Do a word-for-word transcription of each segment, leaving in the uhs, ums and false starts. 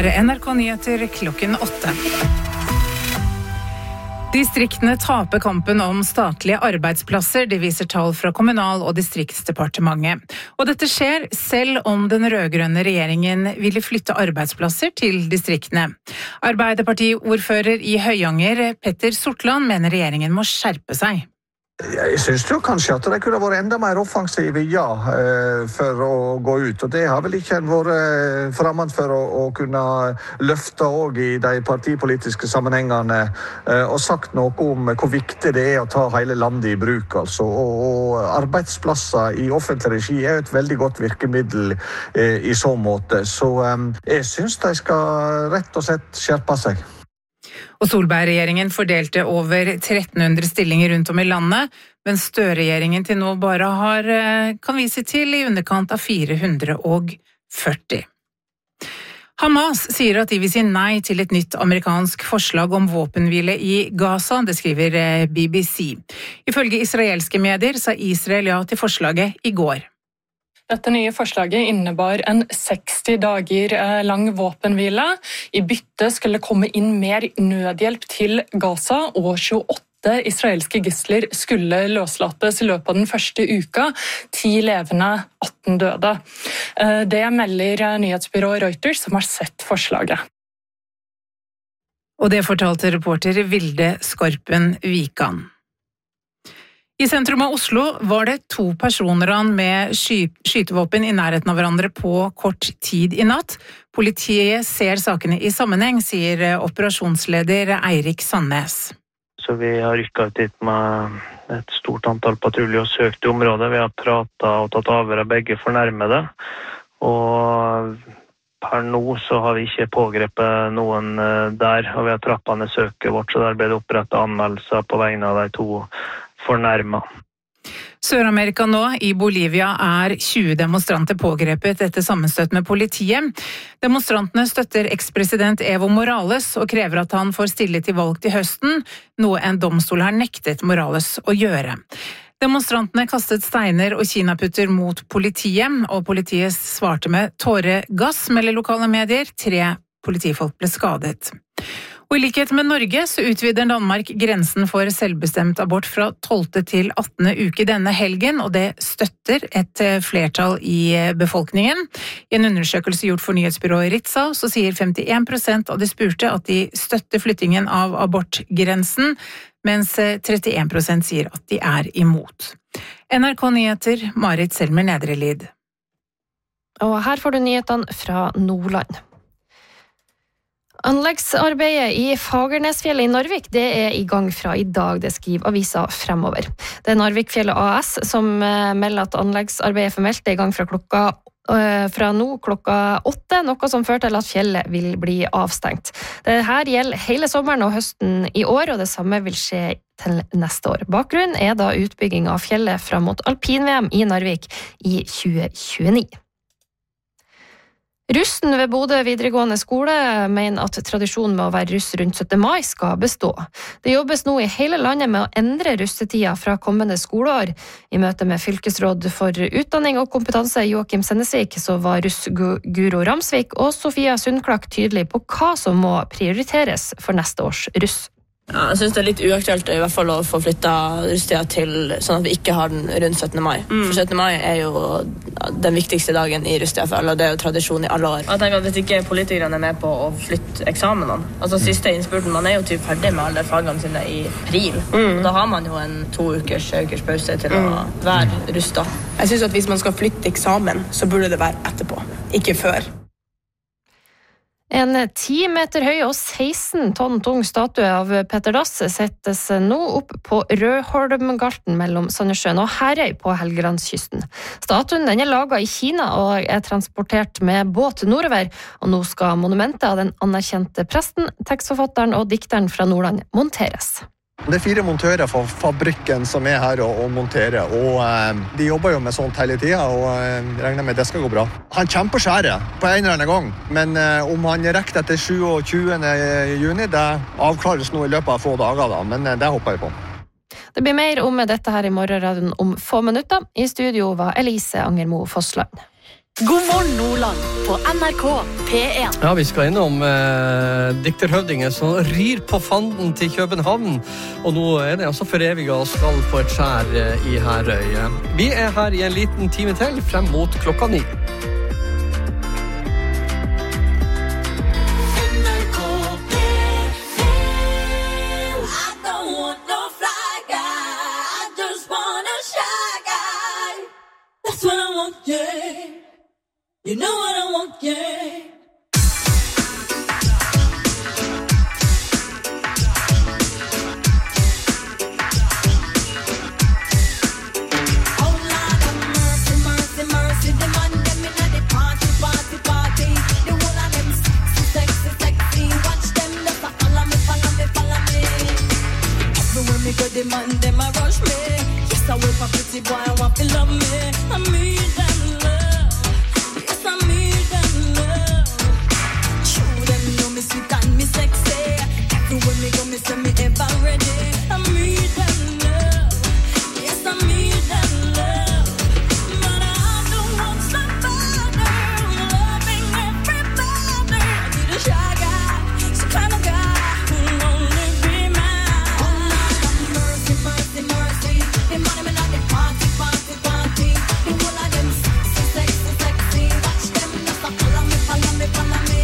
er N R K Nyheter klokken åtte. Distriktene taper kampen om statlige arbeidsplasser, det viser tall fra Kommunal- og distriktsdepartementet. Og dette skjer selv om den rød-grønne regjeringen ville flytte arbeidsplasser til distriktene. Arbeiderpartiordfører i Høyanger, Petter Sortland, mener regjeringen må skjerpe seg. Jeg synes jo kanskje at det kunne vært enda mer offensive, ja, for å gå ut. Og det har vel ikke vært fremmed for å, å kunne løfte også i de partipolitiske sammenhengene og sagt noe om hvor viktig det er å ta hele landet i bruk. Altså. Og, og arbeidsplasser i offentlig regi er et veldig godt virkemiddel eh, i så måte. Så eh, jeg synes de skal rett og slett skjerpe seg. Og Solberg-regjeringen fordelte over tretten hundre stillinger rundt om i landet, mens Støre-regjeringen til nå bare har, kan vise til i underkant av fire hundre førti. Hamas sier at de vil si nei til et nytt amerikansk forslag om våpenhvile i Gaza, det skriver B B C. Ifølge israelske medier sa Israel ja til forslaget i går. Dette nye forslaget innebar en seksti dager lang våpenhvile. I bytte skulle komme inn mer nødhjelp til Gaza, og tjueåtte israelske gisler skulle løslates i løpet av den første uka. ti levende, atten døde. Det melder nyhetsbyrået Reuters, som har sett forslaget. Og det fortalte reporter Vilde Skorpen Vikan. I sentrum av Oslo var det to personer med sky- skytevåpen i nærheten av hverandre på kort tid i natt. Politiet ser sakene i sammenheng, sier operasjonsleder Eirik Sandnes. Så vi har rykket ut dit med et stort antall patruljer og søkt i området. Vi har pratet og tatt avhør av begge fornærmede. Og per nå så har vi ikke pågrepet noen der, og vi har trappet ned søket vårt, så der ble det opprettet anmeldelser på vegne av de to fornærmet. Sør-Amerika nå, i Bolivia, er tjue demonstranter pågrepet etter sammenstøt med politiet. Demonstrantene støtter ekspresident Evo Morales og krever at han får stille til valg til høsten, noe en domstol har nektet Morales å gjøre. Demonstrantene kastet steiner og kinaputter mot politiet, og politiet svarte med tåregass, melder lokale medier. Tre politifolk ble skadet. Og i likhet med Norge så utvider Danmark grensen for selvbestemt abort fra tolvte til attende uke denne helgen, og det støtter et flertall i befolkningen. I en undersøkelse gjort for nyhetsbyrået Ritzau så sier femtien prosent av de spurte at de støtter flyttingen av abortgrensen, mens trettien prosent sier at de er imot. N R K Nyheter, Marit Selmer Nedrelid. Og her får du nyhetene fra Nordland. Anleggsarbeidet i Fagernesfjellet i Narvik det er i gang fra i dag, det skriver avisa Fremover. Det er Narvikfjellet A S som melder at anleggsarbeidet formelt er i gang fra klokka fra nå klokka åtte, noe som fører til at fjellet vil bli avstengt. Det her gjelder hele sommeren og høsten i år, og det samme vil skje til neste år. Bakgrunnen er da utbygging av fjellet fram mot alpin-V M i Narvik i tjue tjueni. Russen ved Bodø videregående skole mener at tradisjonen med å være russ rundt syttende mai skal bestå. Det jobbes nå i hele landet med å endre russetida fra kommende skoleår. I møte med fylkesråd for utdanning og kompetanse Joakim Sennesvik så var russ Guro Ramsvik og Sofia Sundklak tydelig på hva som må prioriteres for neste års russ. Ja, jeg synes det er litt uaktuelt i hvert fall å få flyttet russetida til sånn at vi ikke har den rundt syttende mai. Mm. For syttende mai er jo den viktigste dagen i russetida for alle, og det er jo tradisjon i alle år. Jeg tenker at hvis ikke politikerne er med på å flytte eksamenene, altså siste innspurten, man er jo typ ferdig med alle fagene sine i april. Mm. Da har man jo en to ukers, ukers pause til mm. å være rustet. Jeg synes at hvis man skal flytte eksamen, så burde det være etterpå, ikke før. En ti meter høy og seksten tonn tung statue av Petter Dass settes nå opp på Rødholmgalten mellom Sandnessjøen og Herøy på Helgelandskysten. Statuen den er laget i Kina og er transportert med båt nordover, og nå skal monumentet av den anerkjente presten, tekstforfatteren og dikteren fra Nordland monteres. Det er fire montører fra fabrikken som er her og, og monterer, og eh, de jobber jo med sånt hele tiden, og eh, regner med det skal gå bra. Han kommer på skjæret på en eller annen gang, men eh, om han rekker etter tjueåtte juni, det avklares nå i løpet av få dager, da, men eh, det håper jeg på. Det blir mer om dette her i morgenradioen om få minutter. I studio var Elise Angermo Fossland. God morgen Nordland på N R K P en. Ja, vi skal innom eh, dikterhøvdingen som rir på fanden til København. Og nå er det altså foreviget og skal på et skjær eh, i Herøy. Vi er her i en liten time til, frem mot klokka ni. You know what I want, yeah. The man, them a rush me. Yes, I wait for pretty boy, I want to love me. I need them love. Yes, I need them love. Show them know me sweet and me sexy. Everywhere me go, me say me ever ready. I need them love. Yes, I need them love. But I don't want somebody loving everybody. I need a shy guy, some kind of guy who only be mine. Mercy, mercy, mercy. The money me not the party, party, party. The whole of them sexy, sexy, sexy. Watch them just a follow me, follow me, follow me.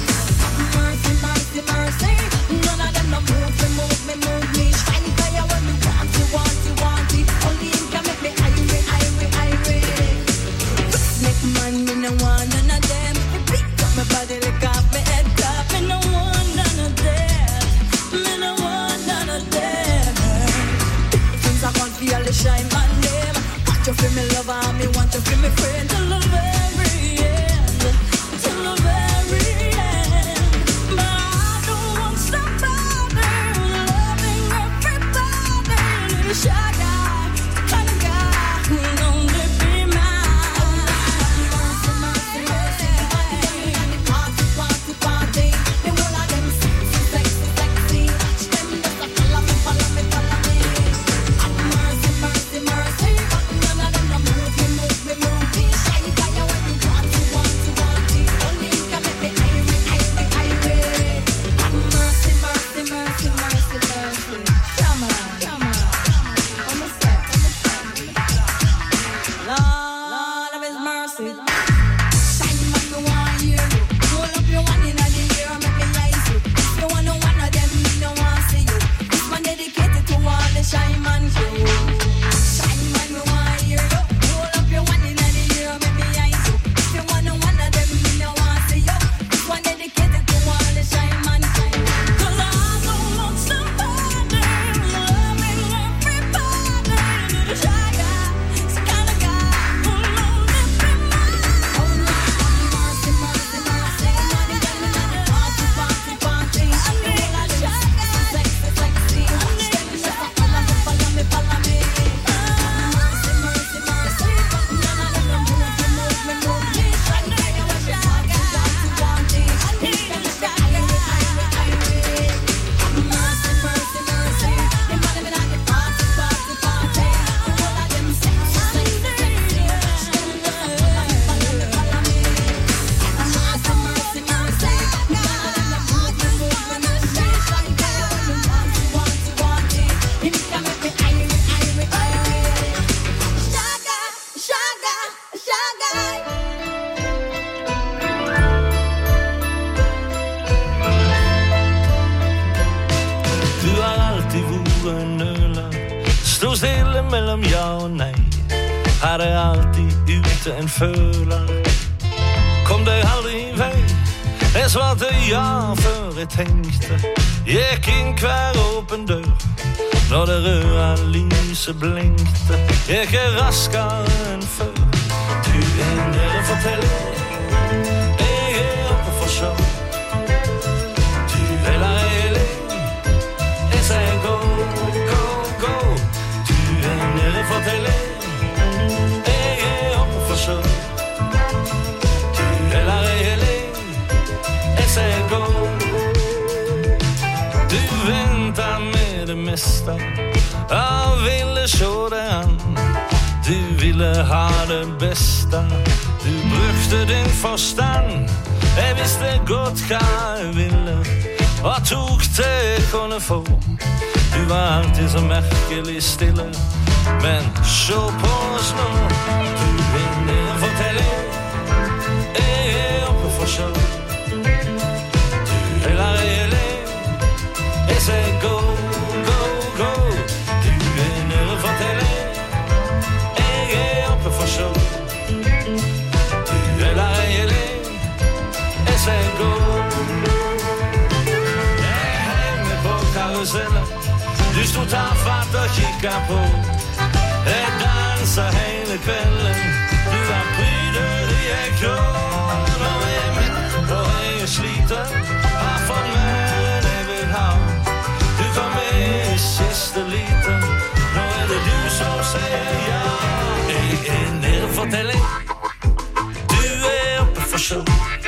Mercy, mercy, mercy. None of them no move me, move me, move me. Shiny fire when me want you, want you, want it. Only you can make me irate, irate, irate. Make man, me no want none of them. Pick up my body, lick off my head top. Me no want none of them. Me no want none of them. Things I can't feel the shine on them. Want you feel me lover, me want you feel me friend. Till the very end, till the very end. But I don't want somebody loving everybody. Little shy guy, the kind of guy who only be mine. Mercy, mercy, mercy. The party, party, party. The whole of them sexy, sexy, sexy. Watch them just a follow me, follow me, follow me. Mercy, mercy, mercy. None of them no move me, move me, move me. Shiny fire when you want to, want to, want it. Only you can make me irate, irate, irate. Mercy, mercy, mercy, mercy, mercy. Come on, come on. On the step, on the step. Lord of His mercy. Shiny man, me want hear you. Hold up your one in the air, make me eyes you. If you want no one of them, me no want see you. This one dedicated to all the shy man crew. Shiny man, me want hear you. Hold up your one in the air, make me eyes you. If you want no one of them, me no want see you. This one dedicated to all the shy man crew. 'Cause I don't want somebody loving everybody. Little shy guy, some kind of guy who only be mine. Oh Lord, mercy, mercy, mercy. Money get me not the party, party, party. I need a shy guy, sexy, sexy. Watch them just a follow me, follow me, follow me. Mercy, mercy, mercy. None of them no move me, move me, move me. Shiny fire when you want to, want to, want it. I need a shy guy, irate, irate. Mercy, mercy, mercy. The money me not the party, party, party. The whole of them sexy, sexy, sexy. Watch them just a follow me, follow me, follow me. Mercy, mercy, mercy. None of them no move me, move me, move me. Shiny fire when you want to, want to, want it. You can make me irate, irate, irate. Shy guy, shy guy, shy guy. Du har alltid varit en nöla. Stå stille mellem ja og nej. Har det alltid ute en føler. Kom deg aldri i vei. Jeg svarte ja før jeg tenkte. Gikk inn hver åpen dør. Når det røde lyset blinkte. Gikk jeg raskere enn før. Du er nede fortell. Jeg er oppe for show. Du er la jeg sier go, go, go. Du er nede for tele. Jeg er oppe for sjø. Du er la jeg sier go. Du venter med det meste. Jeg ville se det an. Du ville ha det beste, du brukte din forstand. Jeg visste godt hva jeg ville, og tok det jeg kunne få. Du var alltid så merkelig stille, men se på oss nå. Du vinner en fortelling, jeg er oppe for show. Du heller jeg ler, jeg sier go, go, go. Du vinner en fortelling, jeg er oppe for show. Du heller jeg ler, jeg sier go. Jeg henger på karusellen, du stod tafatt og kikket på. Jeg danser hele kvelden, du var prydet i en klår. Når jeg er midt og jeg sliter, har fått mer enn jeg vil ha. Du kom med i siste liten, nå er det du som sier ja. Jeg er nede for telling, du er oppe for show.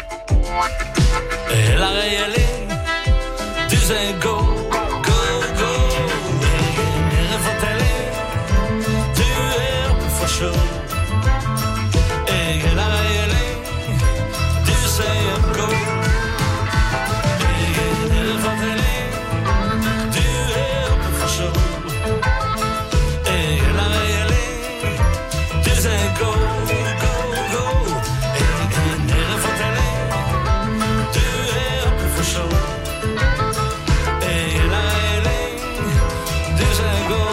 Eller jeg er ling, du sier go. Show. Jeg er der jeg er ling, du sier go. Jeg er nede for telling, du er oppe for show. Jeg er der jeg er ling, du sier go, go, go. Jeg er nede for telling, du er oppe for show. Jeg er der jeg er ling, du sier go.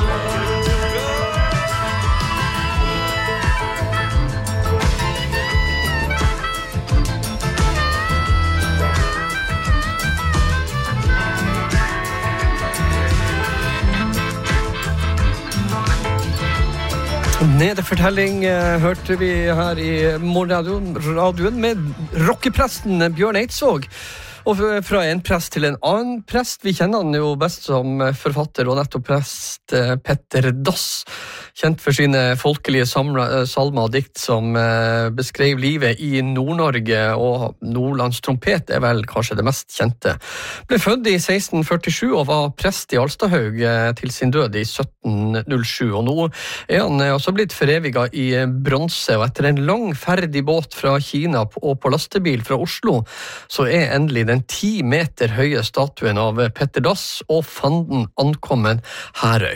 Nedefortelling hørte vi her i morgenradioen med rockepresten Bjørn Eidsvåg. Og fra en prest til en annen prest. Vi kjenner han jo best som forfatter og nettopp prest Petter Dass. Kjent for sine folkelige salmer og dikt som beskrev livet i Nord-Norge, og Nordlands trompet er vel kanskje det mest kjente. Ble født i seksten førtisju og var prest i Alstahaug til sin død i sytten null sju. Og nå er han også blitt foreviget i bronse, og etter en lang ferd i båt fra Kina og på lastebil fra Oslo, så er endelig den ti meter høye statuen av Petter Dass og fanden ankommen Herøy.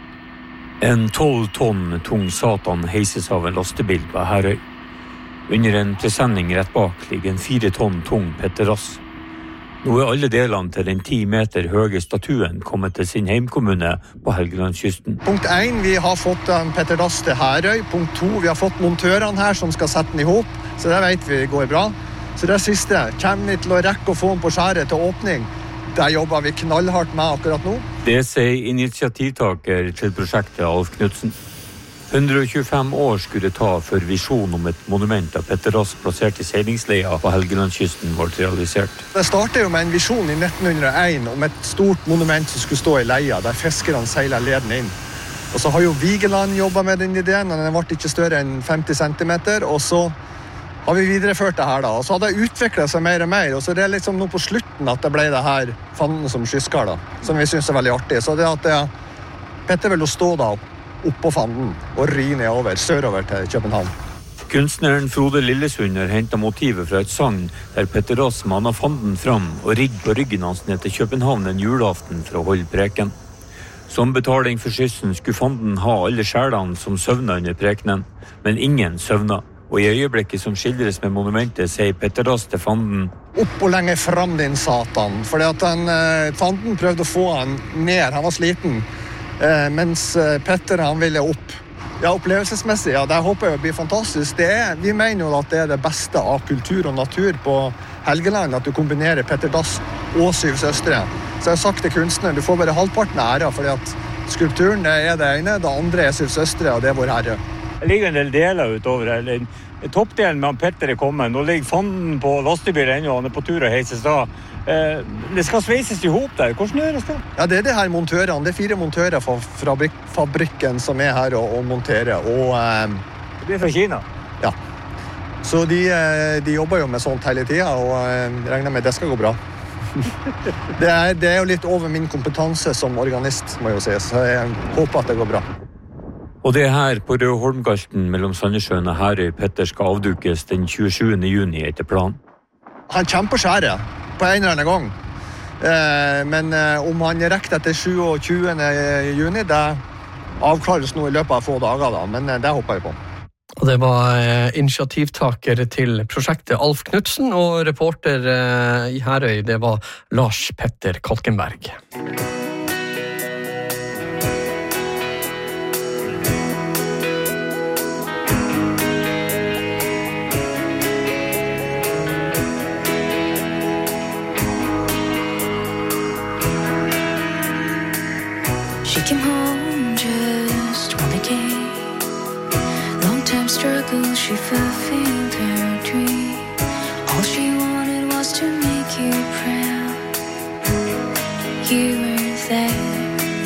En tolv tonn tung satan heises av en lastebil på Herøy. Under en presenning rett bak ligger en fire tonn tung Petter Dass. Nå er alle delene til den ti meter høye statuen kommet til sin heimkommune på Helgelandskysten. Punkt én, vi har fått en Petter Dass til Herøy. Punkt to, vi har fått montørene her som skal sette den ihop, så det vet vi går bra. Så det siste, kommer vi til å rekke å få den på skjæret til åpning. Der jobber vi knallhardt med akkurat nå. Det sier initiativtaker til prosjektet Alf Knudsen. hundre og tjuefem år skulle det ta før visjonen om et monument av Petter Dass plassert i seilingsleia på Helgelandskysten ble realisert. Det startet jo med en visjon i nitten hundre og én om et stort monument som skulle stå i leia, der fiskerne seiler leden inn. Og så har jo Vigeland jobbet med den ideen, og den ble ikke større enn femti centimeter, og så har vi videreført det her da, og så har det utviklet seg mer og mer, og så det er liksom nå på slutten at det ble det her fanden som skyskar da, som vi synes er veldig artig. Så det at det, Petter vil jo stå da oppå fanden og ri nedover, sørover til København. Kunstneren Frode Lillesund har hentet motivet fra et sang der Petter Dass maner fanden fram og rigg på ryggen hans ned til København en julaften for å holde preken. Som betaling for skyssen skulle fanden ha alle sjelene som søvnet under prekenen, men ingen søvnet. Og i øyeblikket som skildres med monumentet, sier Petter Dass til fanden: Opp og lenge fram din satan, fordi at den, eh, fanden prøvde å få han ned, han var sliten, eh, mens Petter han ville opp. Ja, opplevelsesmessig, ja, det håper jeg blir fantastisk. Det er, vi mener jo at det er det beste av kultur og natur på Helgeland, at du kombinerer Petter Dass og Syv Søstre. Så jeg har sagt til kunstneren, du får bare halvparten av æra, fordi at skulpturen er det ene, det andre er Syv Søstre, og det er vår herre. Det ligger en del deler utover her. Toppdelen med Petter er kommet. Nå ligger fanden på lastebilen ennå, han er på tur og heises da. Eh, det skal sveises i hop der. Hvordan gjøres det? Ja, det er det her montørene. Det er fire montører fra fabrik, fabrikken som er her og, og monterer. Og, eh, det blir fra Kina? Ja. Så de, de jobber jo med sånt hele tiden, og eh, regner med det skal gå bra. det, er, det er jo litt over min kompetanse som organist, må jeg jo si. Så jeg håper at det går bra. Og det er her på Rødholmgalten mellom Sandnessjøen og Herøy Petter skal avdukes den tjuesjuende juni etter planen. Han kjemper skjæret på en eller annen gang. Eh, men eh, om han rekker etter tjuesjuende juni, det avklares nå i løpet av få dager, da. Men eh, det håper jeg på. Og det var eh, initiativtaker til prosjektet Alf Knudsen, og reporter eh, i Herøy, det var Lars Petter Kalkenberg. She came home just one day. Long time struggle, she fulfilled her dream. All she wanted was to make you proud. You were there.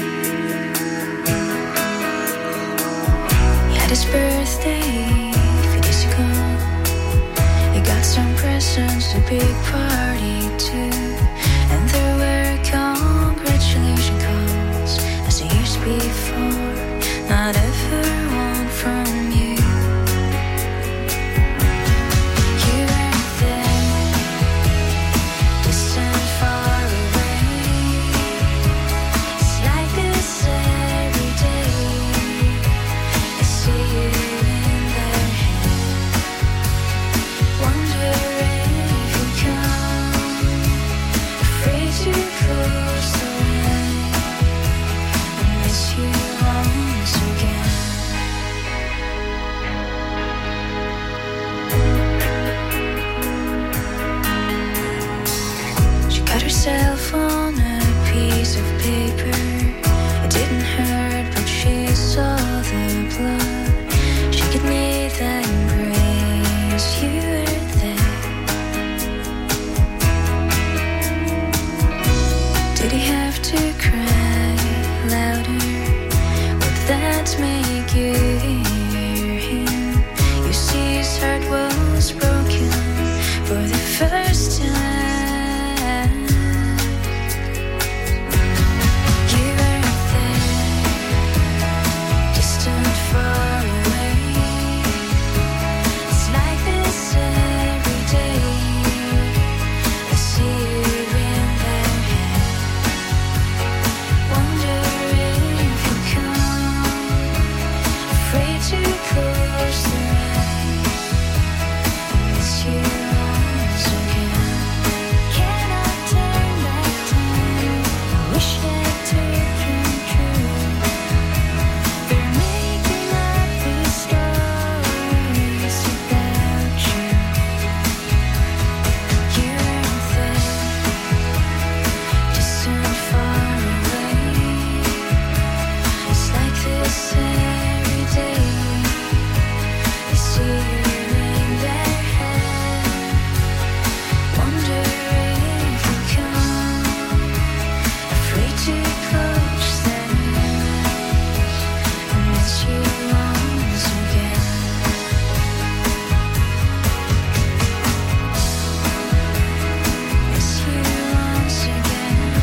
You had his birthday a few days ago. You got some presents, a big party too. And there were congratulations calls as the years before. Not ever one from you. You weren't there, distant, far away. It's like this every day. I see you in their head. Wonder if you come, afraid to close the way. I miss you once again. She cut herself on a piece of paper. It didn't hurt, but she saw the blood. She could need that embrace. You were there. Did he have to cry louder? Would that make you hear him? You see, his heart was broken for the first time. You weren't there, distant, far away. It's like this every day. I see you in their head. Wonder if you come, afraid to close the eyes. I miss you once again. Cannot turn back time. Wish that it came true. They're making up these stories about you. You weren't there, distant, far away. It's like this every day. I see you in their head. Wonder if you come, afraid to close their eyes. I miss you once again. Miss you once again.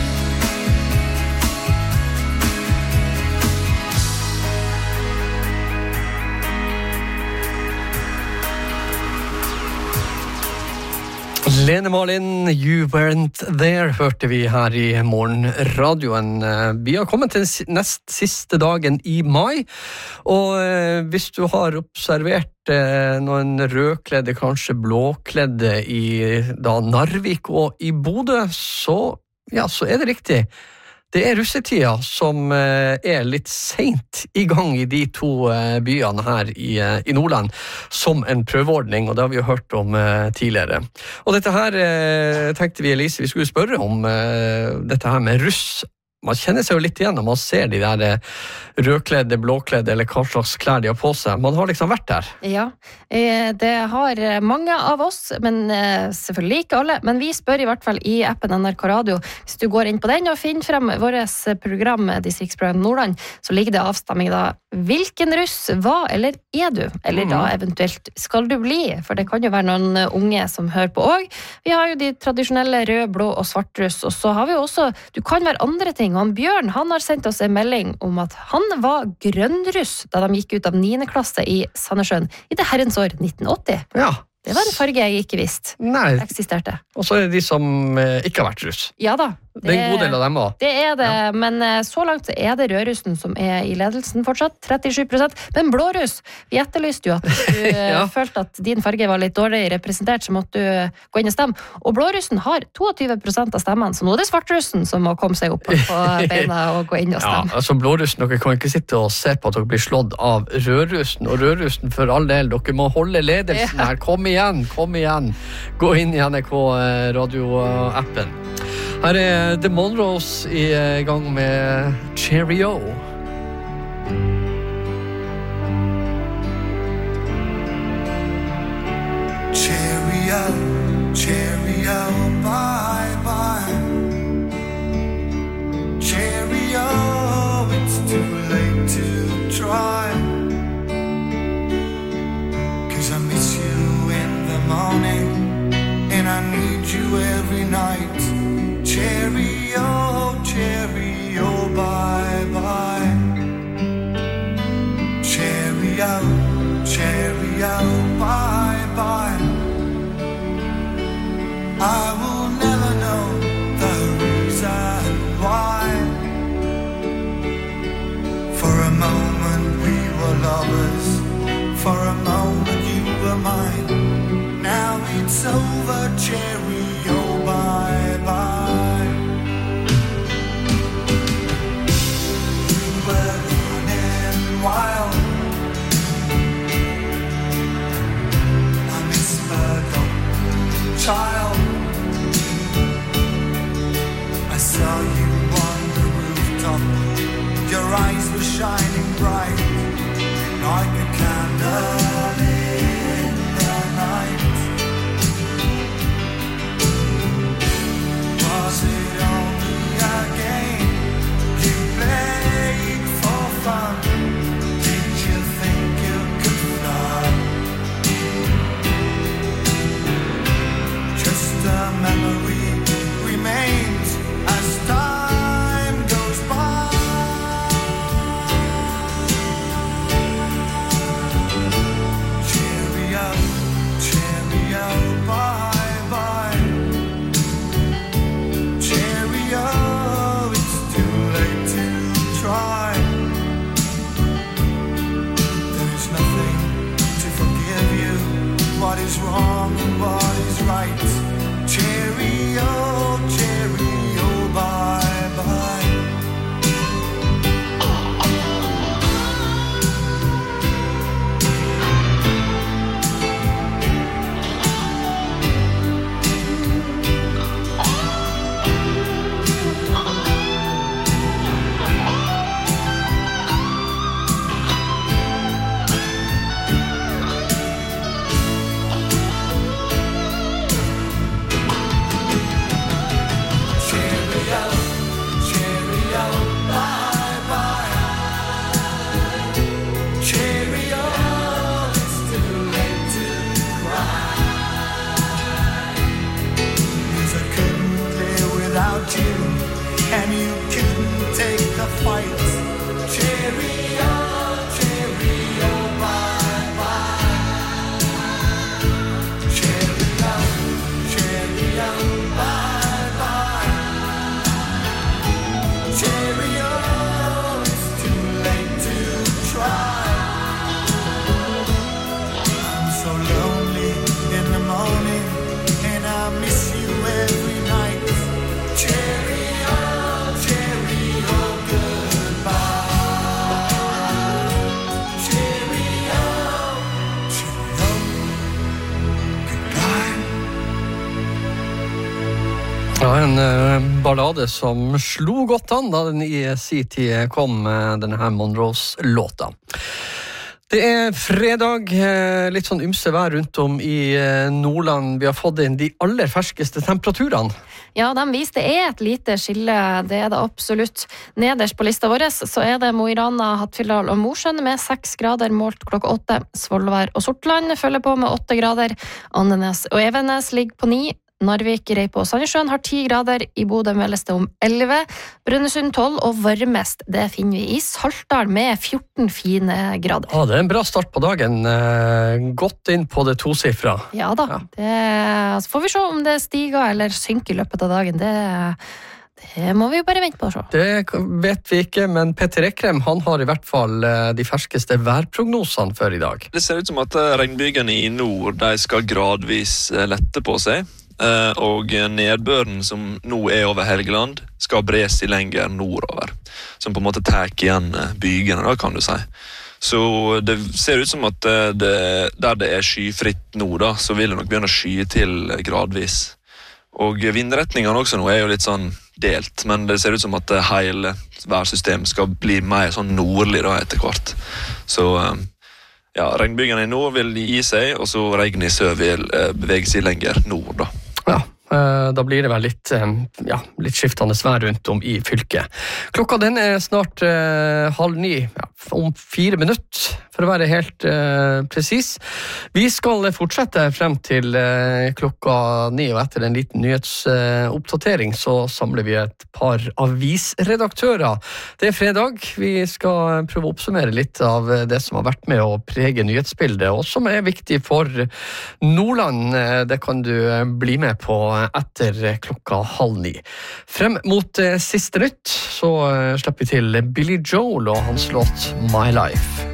Lene Marlin, You Weren't There, hørte vi her i morgenradioen. Vi har kommet til den nest siste dagen i mai, og eh, hvis du har observert eh, noen rødkledde, kanskje blåkledde i da, Narvik og i Bodø, så, ja, så er det riktig. Det er russetida som eh, er litt sent i gang i de to eh, byene her i, eh, i Nordland, som en prøveordning, og det har vi jo hørt om eh, tidligere. Og dette her eh, tenkte vi, Elise, vi skulle spørre om eh, dette her med russ. Man kjenner seg jo litt igjen når man ser de der eh, rødkledde, blåkledde, eller hva slags klær de har på seg. Man har liksom vært der. Ja, eh, det har mange av oss, men eh, selvfølgelig ikke alle. Men vi spør i hvert fall i appen N R K Radio. Hvis du går inn på den og finner frem vårt program Distriktsprogram Nordland, så ligger det avstamming da. Hvilken russ var eller er du? Eller da eventuelt skal du bli? For det kan jo være noen unge som hører på også. Vi har jo de tradisjonelle rød, blå og svart russ, og så har vi jo også, du kan være andre ting melding. Han Bjørn, han har sendt oss en melding om at han var grønnruss da de gikk ut av niende klasse i Sandnessjøen i det herrens år nitten åtti. Ja. Det var en farge jeg ikke visste Nei. eksisterte. Og så er det de som eh, ikke har vært russ. Ja da. Det er en god del av dem også. Det er det, ja. Men så langt er det rødrussen som er i ledelsen fortsatt, trettisju prosent. Men blåruss, vi etterlyste jo at du ja. følte at din farge var litt dårlig representert, så måtte du gå inn og stemme. Og blårussen har tjueto prosent av stemmene, så nå er det svartrussen som må komme seg opp på beina og gå inn og stemme. Ja, altså blårussen, dere kan ikke sitte og se på at dere blir slått av rødrussen, og rødrussen for all del, dere må holde ledelsen ja. her. Kom igjen, kom igjen. Gå inn i N R K radio-appen. Her er The Monroes i gang med Cheerio. Cheerio, cheerio, bye bye. Cheerio, it's too late to try. 'Cause I miss you in the morning and I need you every night. Cheerio, cheerio, bye bye. Cheerio, cheerio, bye bye. I will never know the reason why. For a moment we were lovers, for a moment you were mine. Now it's over, cheerio, bye bye. Wild. I miss forgotten child. I saw you on the rooftop. Your eyes were shining bright like a candle in the night. Was it only a game you played for fun? The memory remains as time goes by. Cheerio, cheerio, bye bye. Cheerio, it's too late to try. There's nothing to forgive you. What is wrong and what is right? Cheerio, cheerio, bye bye. Ja, en uh, ballade som slo godt an da den i sin tid kom med denne her Monroes-låta. Det er fredag, litt sånn ymse vær rundt om i Nordland. Vi har fått inn de aller ferskeste temperaturene. Ja, de viser det er et lite skille, det er det absolutt. Nederst på lista vår så er det Mo i Rana, Hattfjelldal og Mosjøen med seks grader målt klokka åtte. Svolvær og Sortland følger på med åtte grader. Andenes og Evenes ligger på ni. Narvik, Reipo og Sandnessjøen har ti grader, i Bodø meldes det om elleve, Brønnøysund tolv og varmest det finner vi i Saltdal med fjorten fine grader. Ja, det er en bra start på dagen, godt inn på det tosifra. Ja da, ja. Det, så får vi se om det stiger eller synker i løpet av dagen, det Det må vi jo bare vente på å se. Det vet vi ikke, men Petter Ekrem han har i hvert fall de ferskeste værprognosene for i dag. Det ser ut som at regnbygene i nord de skal gradvis lette på seg, og nedbøren som nå er over Helgeland skal bres i lenger nordover, som på en måte tar igjen bygene, da kan du si. Så det ser ut som at det, der det er skyfritt nå, da, så vil det nok begynne å skye til gradvis. Og vindretningene også nå er jo litt sånn delt, men det ser ut som at hele værsystemet skal bli mer sånn nordlig da etter hvert. Så ja, regnbygene i nord vil gi seg, og så regnet i sør vil bevege seg lenger nord da. Ja, da blir det vel litt, ja, litt skiftende svær rundt om i fylket. Klokka den er snart eh, halv ni, ja, om fire minutter, for å være helt eh, presis. Vi skal fortsette frem til eh, klokka ni, og etter en liten nyhetsoppdatering så samler vi et par avisredaktører. Det er fredag, vi skal prøve å oppsummere litt av det som har vært med å prege nyhetsbildet, og som er viktig for Nordland. Det kan du bli med på etter klokka halv ni. Frem mot eh, siste nytt så eh, slipper vi til Billy Joel og hans låt My Life.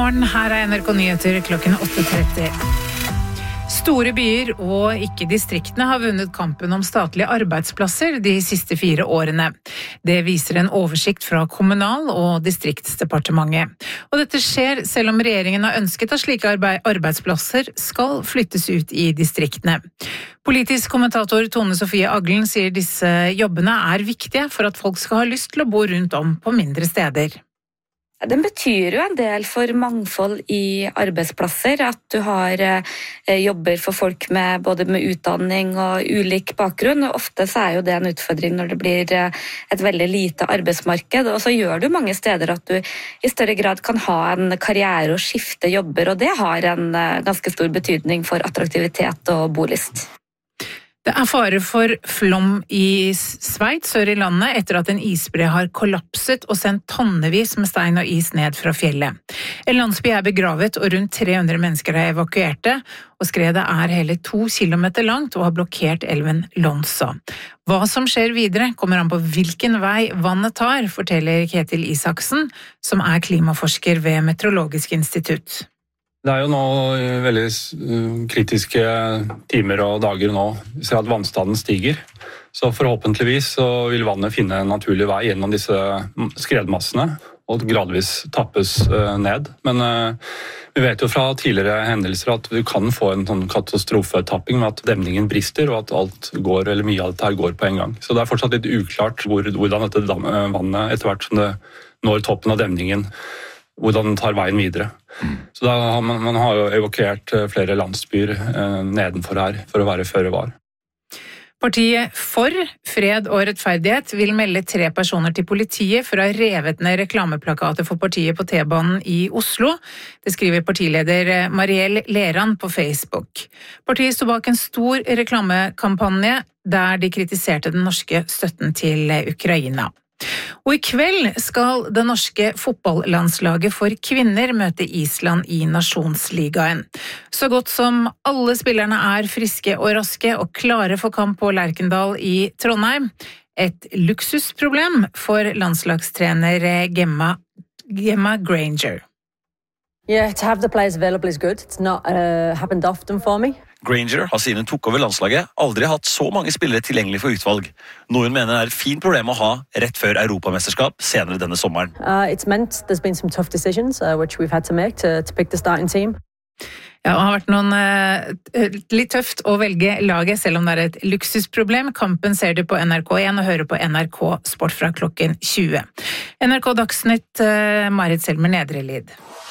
morgen, her er N R K Nyheter klokken åtte tretti. Store byer og ikke distriktene har vunnet kampen om statlige arbeidsplasser de siste fire årene. Det viser en oversikt fra Kommunal- og distriktsdepartementet. Og dette skjer selv om regjeringen har ønsket at slike arbeidsplasser skal flyttes ut i distriktene. Politisk kommentator Tone Sofie Aglen sier disse jobbene er viktige for at folk skal ha lyst til å bo rundt om på mindre steder. Den betyr jo en del for mangfold i arbeidsplasser, at du har eh, jobber for folk med både med utdanning og ulik bakgrunn, og ofte så er jo det en utfordring når det blir eh, et veldig lite arbeidsmarked, og så gjør du mange steder at du i større grad kan ha en karriere og skifte jobber, og det har en eh, ganske stor betydning for attraktivitet og bolyst. Det er fare for flom i Sveits sør i landet etter at en isbre har kollapset og sendt tonnevis med stein og is ned fra fjellet. En landsby er begravet og rundt tre hundre mennesker er evakuerte, og skredet er hele to kilometer langt og har blokkert elven Lonsa. Hva som skjer videre kommer an på hvilken vei vannet tar, forteller Ketil Isaksen, som er klimaforsker ved Meteorologisk institutt. Det er jo nå veldig kritiske timer og dager nå. Vi ser at vannstanden stiger, så forhåpentligvis så vil vannet finne en naturlig vei gjennom disse skredmassene og gradvis tappes ned. Men vi vet jo fra tidligere hendelser at du kan få en sånn katastrofetapping med at demningen brister og at alt går, eller mye av dette her går på en gang. Så det er fortsatt litt uklart hvor, hvordan dette vannet etter hvert som det når toppen av demningen, hvordan den tar veien videre. Så da har man, man har jo evakuert flere landsbyer eh, nedenfor her for å være føre var. Partiet For fred og rettferdighet vil melde tre personer til politiet for å ha revet ned reklameplakater for partiet på T-banen i Oslo. Det skriver partileder Marielle Leran på Facebook. Partiet står bak en stor reklamekampanje der de kritiserte den norske støtten til Ukraina. Og i kveld skal det norske fotballandslaget for kvinner møte Island i Nasjonsligaen. Så godt som alle spillerne er friske og raske og klare for kamp på Lerkendal i Trondheim. Et luksusproblem for landslagstrener Gemma, Gemma Granger. Yeah, to have the players available is good. It's not uh, happened often for me. Granger har siden hun tok over landslaget aldri hatt så mange spillere tilgjengelig for utvalg. Noe hun mener er et fint problem å ha rett før Europamesterskap senere denne sommeren. Uh, it's meant there's been some tough decisions uh, which we've had to make to, to pick the starting team. Ja, det har vært noen uh, litt tøft å velge laget, selv om det er et luksusproblem. Kampen ser du på N R K én og hører på N R K Sport fra klokken tjue. N R K Dagsnytt, uh, Marit Selmer Nedrelid.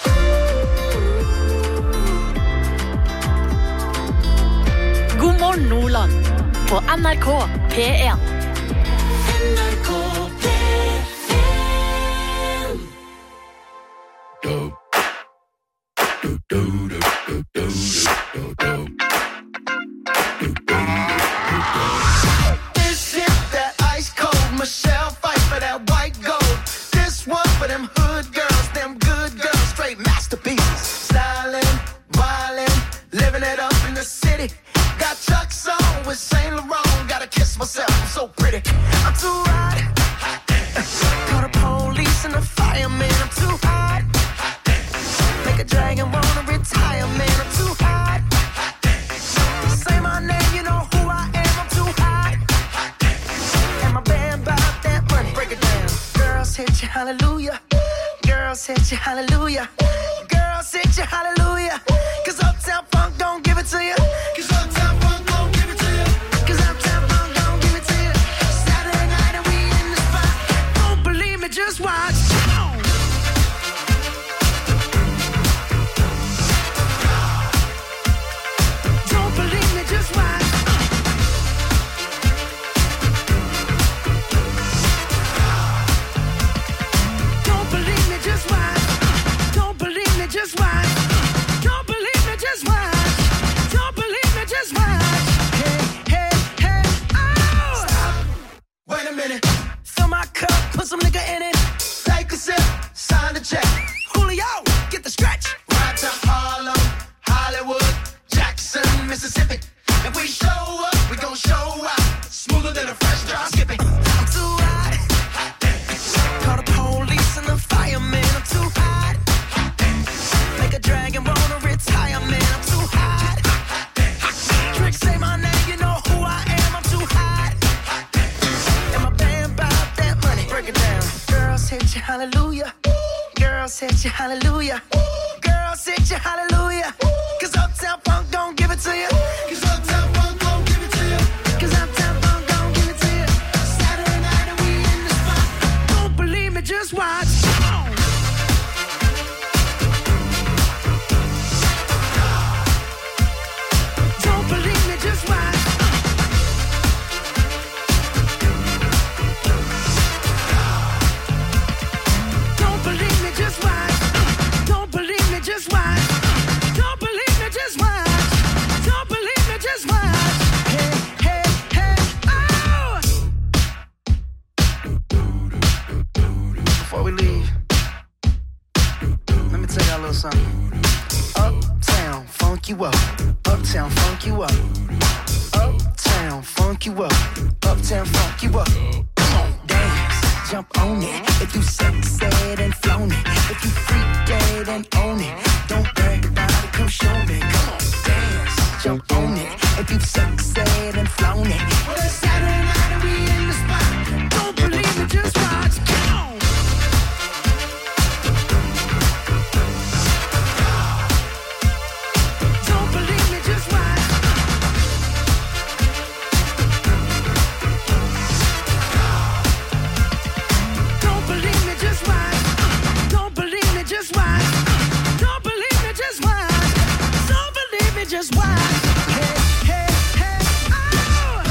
God morgen Nordland på N R K P én. N R K P én. This hit that ice cold Michelle fight for that white gold. This one for them hood girls, them good girls, straight masterpieces. Styling, wildin', living it up in the city. Got Chuck's on with Saint Laurent. Gotta kiss myself, I'm so pretty. I'm too hot. Call the police and the fireman. I'm too hot. Make a dragon wanna retire, man. I'm too hot. Say my name, you know who I am. I'm too hot. And my band bought that money. Break it down. Girls hit you, hallelujah. Girls hit you, hallelujah. Girls hit you, hallelujah. Cause Uptown Funk don't give it to you. Cause Uptown Funk don't give it to you. Cause Uptown Funk don't give it to you. Saturday night and we in the spot. Don't believe me, just watch. Don't believe me, just watch. Don't believe me, just watch. Don't believe me, just watch. Don't believe me, just watch. Don't believe me, just hallelujah. Girls hit you hallelujah. Girls hit you hallelujah. Cause Uptown Funk don't give it to you. Cause Uptown Funk don't give it to you. Cause Uptown Funk don't give it to you. Saturday night and we in the spot. Don't believe me, just watch. Don't believe me, just watch. Don't believe me, just watch. Don't believe me, just watch. Don't believe me, just watch. Don't believe me, just watch. Hey, hey, hey, oh! Before we leave, let me tell y'all a little something. Uptown, funk you up. Uptown, funk you up. Uptown, funk you up. Uptown, funk you up. Come on, dance, jump on it. If you sexed and flown it. If you freak dead and own it. Don't brag about it, come show me. Come on, dance, jump on it. If you sexed and flown it. Well, it's Saturday night and we in the spot. Don't believe me, just watch. Come on. Don't believe me, just watch. Don't believe me, just watch. Don't believe me, just watch. Don't believe me, just watch. Don't believe me, just watch. Hey, hey, hey, oh!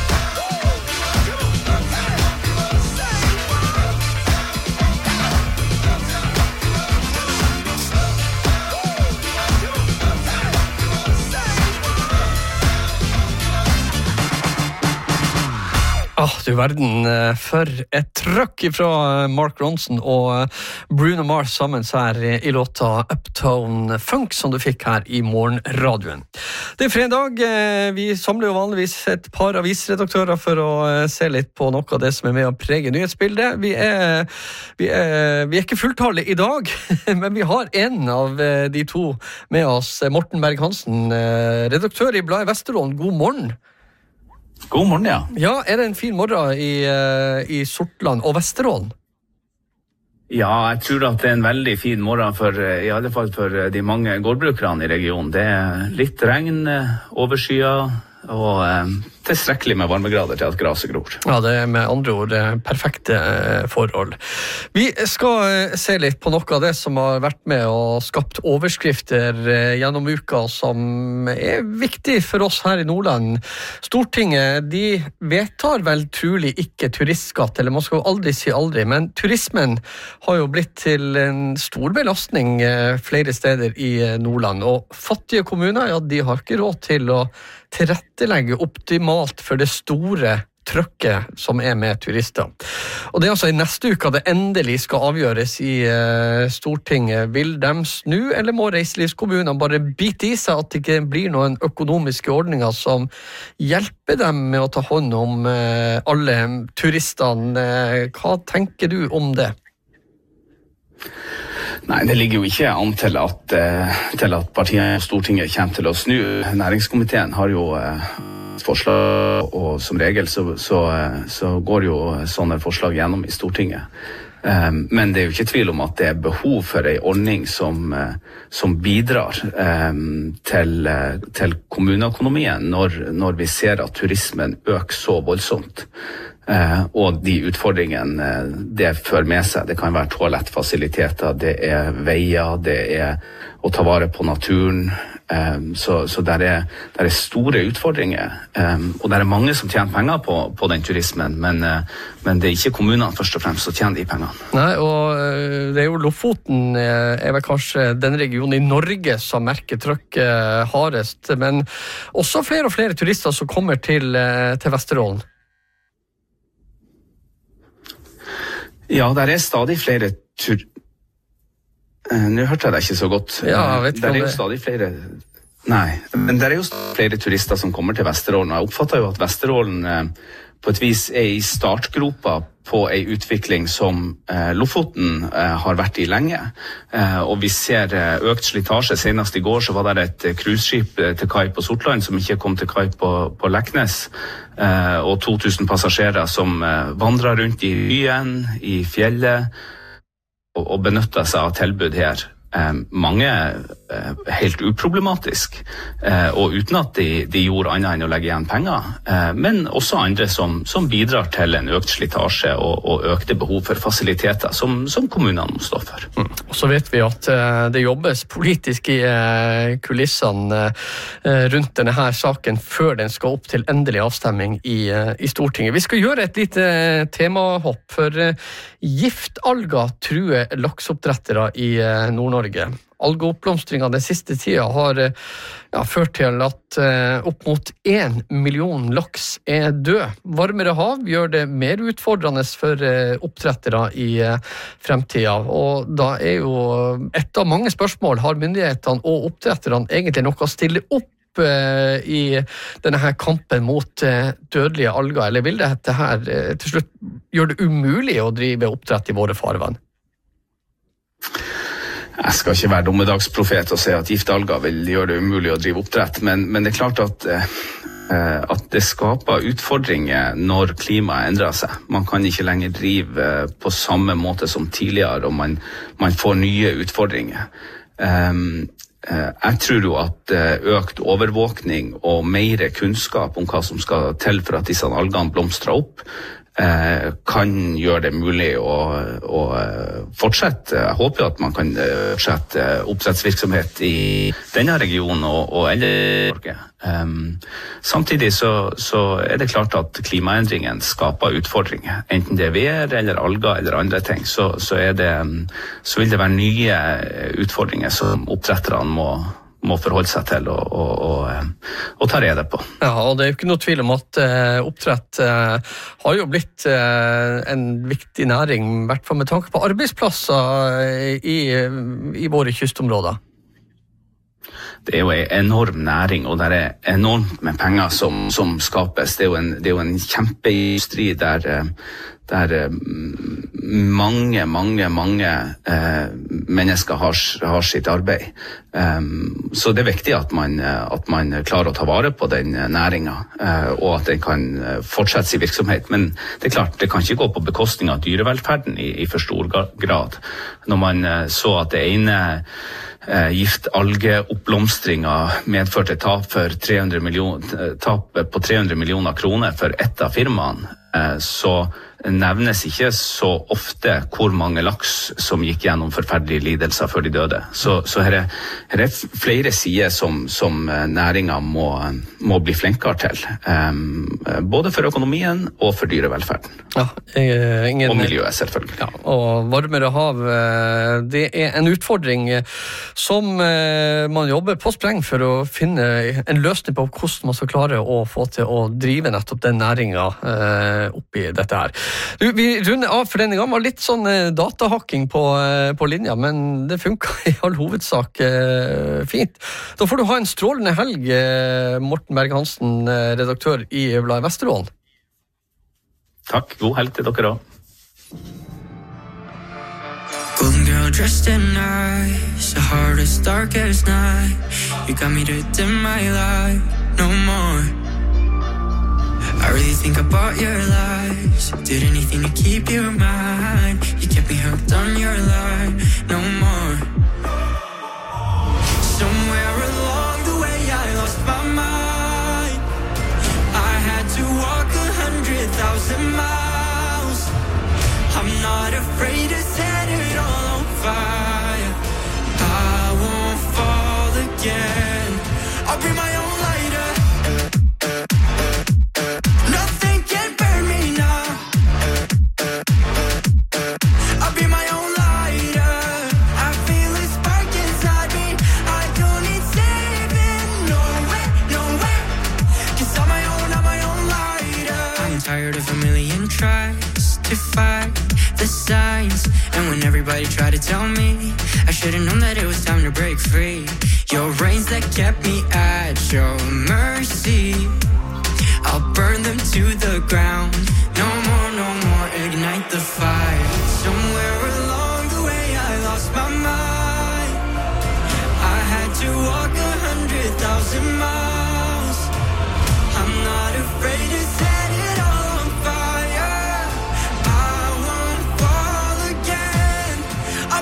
Åh, du verden, eh, for et trøkk fra Mark Ronson og eh, Bruno Mars sammen her i låta Uptown Funk som du fikk her i morgenradioen. Det er fredag, eh, vi samler jo vanligvis et par avisredaktører for å eh, se litt på noe av det som er med å prege nyhetsbildet. Vi er, vi er, vi er ikke fulltallige i dag, men vi har en av eh, de to med oss, Morten Berg-Hansen, eh, redaktør i Bladet Vesterålen. God morgen. God morgen, ja. Ja, er det en fin morgen i, uh, i Sortland og Vesterålen? Ja, jeg tror at det er en veldig fin morgen for, i alle fall for de mange gårdbrukerne i regionen. Det er litt regn, overskyet og eh, tilstrekkelig med varmegrader til at graset gror. Ja, det er med andre ord perfekte forhold. Vi skal se litt på noe av det som har vært med og skapt overskrifter gjennom uka som er viktig for oss her i Nordland. Stortinget, de vedtar vel trolig ikke turistskatt, eller man skal jo aldri si aldri, men turismen har jo blitt til en stor belastning flere steder i Nordland, og fattige kommuner, ja, de har ikke råd til å tilrettelegge optimalt for det store trøkket som er med turister. Og det er altså i neste uke det endelig skal avgjøres i uh, Stortinget. Vil de snu, eller må reiselivskommunene bare bite i seg at det ikke blir noen økonomiske ordninger som hjelper dem med å ta hånd om uh, alle turistene? Hva tenker du om det? Nei, det ligger jo ikke an til at, til at partiene i Stortinget kommer til å snu. Næringskomiteen har jo forslag, og som regel så, så, så går jo sånne forslag gjennom i Stortinget. Men det er jo ikke tvil om at det er behov for en ordning som, som bidrar til, til kommuneøkonomien når, når vi ser at turismen øker så voldsomt. Uh, og de utfordringene uh, det fører med seg. Det kan være toalettfasiliteter, det er veier, det er å ta vare på naturen. Um, så så der, er, der er store utfordringer. Um, og det er mange som tjener penger på, på den turismen, men, uh, men det er ikke kommunene først og fremst som tjener de pengene. Nei, og uh, det er jo Lofoten uh, er vel kanskje den regionen i Norge som merker trykket uh, hardest, men også flere og flere turister som kommer til, uh, til Vesterålen. Ja, der er stadig flere tur... Uh, Nå hørte jeg deg ikke så godt. Ja, jeg vet ikke der er jo det. stadig flere... Nei, men der er jo flere turister som kommer til Vesterålen, og jeg oppfatter jo at Vesterålen uh, på et vis er i startgropa på en utvikling som uh, Lofoten uh, har vært i lenge. Uh, og vi ser uh, økt slitasje. Senest i går så var det et uh, cruiseskip uh, til kai på Sortland som ikke kom til kai på, på Leknes. Uh, og to tusen passasjerer som uh, vandrer rundt i byen, i fjellet, og, og benytter seg av tilbud her. Eh, mange eh, helt uproblematisk, eh, og uten at de, de gjorde annet enn å legge igjen penger, eh, men også andre som, som bidrar til en økt slitasje og, og økte behov for fasiliteter som, som kommunene må stå for. Mm. Og så vet vi at eh, det jobbes politisk i eh, kulissene eh, rundt denne her saken før den skal opp til endelig avstemming i, eh, i Stortinget. Vi skal gjøre et lite temahopp, for eh, giftalger truer lakseoppdrettere i eh, Nord-Norge. Algeoppblomstringen den siste tida har ja, ført til at eh, opp mot en million laks er død. Varmere hav gjør det mer utfordrende for eh, oppdrettere i eh, fremtida, og da er jo et av mange spørsmål: har myndighetene og oppdretterne egentlig noe å stille opp eh, i denne her kampen mot eh, dødelige alger, eller vil dette her eh, til slutt gjøre det umulig å drive oppdrett i våre farvann? Jeg skal ikke være dommedagsprofet og si at giftalger vil gjøre det umulig å drive oppdrett, men, men det er klart at, eh, at det skaper utfordringer når klimaet endrer seg. Man kan ikke lenger drive på samme måte som tidligere, og man, man får nye utfordringer. Um, Jeg tror jo at økt overvåkning og mer kunnskap om hva som skal til for at disse algene blomstrer opp, kan gjøre det mulig å, å fortsette. Jeg håper at man kan fortsette oppdrettsvirksomhet i denne regionen og, og ellers i Norge. Um, samtidig så, så er det klart at klimaendringen skaper utfordringer. Enten det er vær eller alger eller andre ting, så, så, er det, så vil det være nye utfordringer som oppdretterne må må forholde seg til og, og, og, og ta rede på. Ja, og det er jo ikke noe tvil om at uh, oppdrett uh, har jo blitt uh, en viktig næring, i hvert fall med tanke på arbeidsplasser i, i våre kystområder. Det er jo en enorm næring, og det er enormt med penger som, som skapes. Det er jo en, det er jo en kjempeindustri der, der mange, mange, mange eh, mennesker har, har sitt arbeid. Um, så det er viktig at man, at man klarer å ta vare på den næringen, eh, og at den kan fortsette sin virksomhet. Men det er klart, det kan ikke gå på bekostning av dyrevelferden i, i for stor grad. Når man eh, så at det ene Eh, giftalgeoppblomstringa medførte tap, for tre hundre millioner, tap på tre hundre millioner kroner for ett av firmaene, eh, så nevnes ikke så ofte hvor mange laks som gikk gjennom forferdelige lidelser før de døde. Så, så her, er, her er flere sider som, som næringa må, må bli flinkere til. Um, både for økonomien og for dyrevelferden. Ja, ingen... Og miljøet, selvfølgelig. Ja, og varmere hav, det er en utfordring som man jobber på spreng for å finne en løsning på hvordan man skal klare å få til å drive nettopp den næringa oppi dette her. Du, vi runder av for denne gang. Det var litt sånn eh, datahacking på, eh, på linja, men det funket i all hovedsak eh, fint. Da får du ha en strålende helg, eh, Morten Berg-Hansen, eh, redaktør i Bladet Vesterålen. Takk, god helg til dere også. Golden girl dressed in nice, a heart as dark as night. You got me to dim my light, no more. I really think I bought your lies, did anything to keep you mine. You kept me hooked on your line, no more. Somewhere along the way I lost my mind. I had to walk a hundred thousand miles. I'm not afraid to set it all on fire. I won't fall again. I'll bring my own lighter. Nothing can burn me now. I'll be my own lighter. I feel a spark inside me. I don't need saving. No way, no way. 'Cause I'm my own, I'm my own lighter. I'm tired of a million tries to fight the signs. And when everybody tried to tell me, I should've known that it was time to break free. Your reins that kept me at your mercy, I'll burn them to the ground. No more, no more, ignite the fire. Somewhere along the way I lost my mind. I had to walk a hundred thousand miles. I'm not afraid to set it all on fire. I won't fall again.